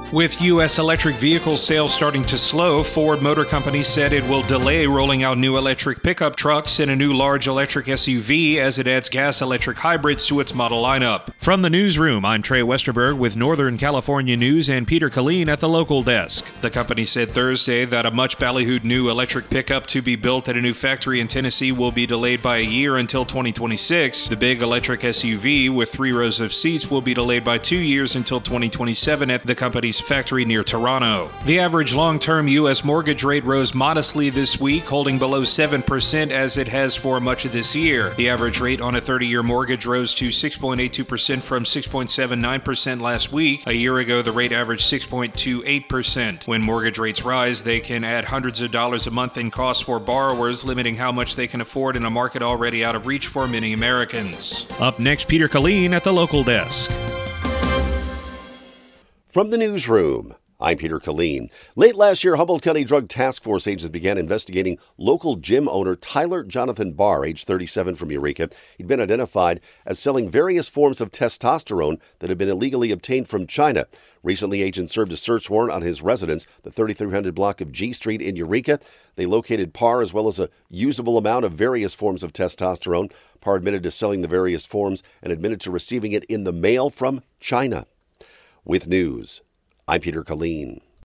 With U.S. electric vehicle sales starting to slow, Ford Motor Company said it will delay rolling out new electric pickup trucks and a new large electric SUV as it adds gas-electric hybrids to its model lineup. From the newsroom, I'm Trey Westerberg with Northern California News and Peter Killeen at the local desk. The company said Thursday that a much ballyhooed new electric pickup to be built at a new factory in Tennessee will be delayed by a year until 2026. The big electric SUV with 3 rows of seats will be delayed by 2 years until 2027 at the company's factory near Toronto. The average long-term U.S. mortgage rate rose modestly this week, holding below 7% as it has for much of this year. The average rate on a 30-year mortgage rose to 6.82% from 6.79% last week. A year ago, the rate averaged 6.28%. When mortgage rates rise, they can add hundreds of dollars a month in costs for borrowers, limiting how much they can afford in a market already out of reach for many Americans. Up next, Peter Killeen at the local desk. From the newsroom, I'm Peter Killeen. Late last year, Humboldt County Drug Task Force agents began investigating local gym owner Tyler Jonathan Barr, age 37, from Eureka. He'd been identified as selling various forms of testosterone that had been illegally obtained from China. Recently, agents served a search warrant on his residence, the 3300 block of G Street in Eureka. They located Parr as well as a usable amount of various forms of testosterone. Parr admitted to selling the various forms and admitted to receiving it in the mail from China. With news, I'm Peter Killeen.